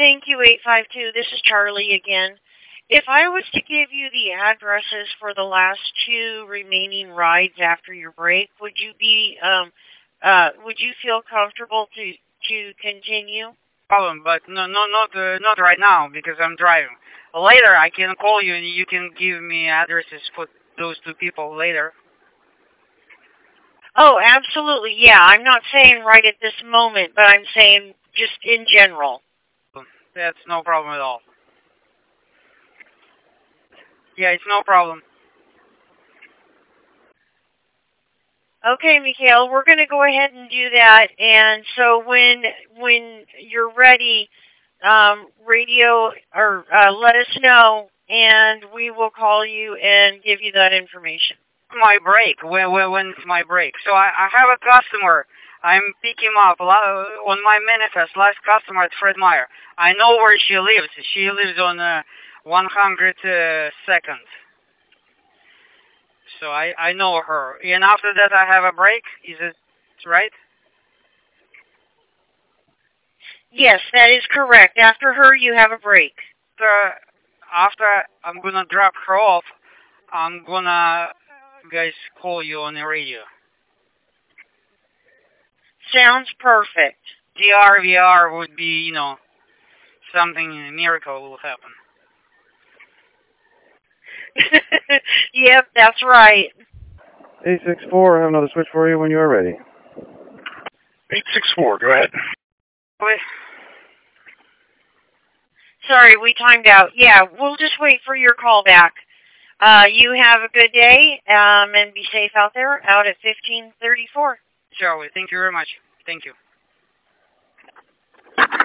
Thank you, 852. This is Charlie again. If I was to give you the addresses for the last two remaining rides after your break, would you feel comfortable to continue? Problem, but not right now because I'm driving. Later, I can call you and you can give me addresses for those two people later. Oh, absolutely. Yeah, I'm not saying right at this moment, but I'm saying just in general. That's no problem at all. Yeah, it's no problem. Okay, Mikhail, we're going to go ahead and do that. And so when you're ready, radio or let us know, and we will call you and give you that information. My break. When's my break? So I have a customer. I'm picking him up on my manifest. Last customer at Fred Meyer. I know where she lives. She lives on 102nd. So I know her. And after that, I have a break. Is it right? Yes, that is correct. After her, you have a break. After I'm gonna drop her off, I'm gonna guys call you on the radio. Sounds perfect. The RVR would be, something, a miracle will happen. Yep, that's right. 864, I have another switch for you when you are ready. 864, go ahead. Wait. Sorry, we timed out. Yeah, we'll just wait for your call back. You have a good day, and be safe out there, out at 1534. Charlie, thank you very much. Thank you.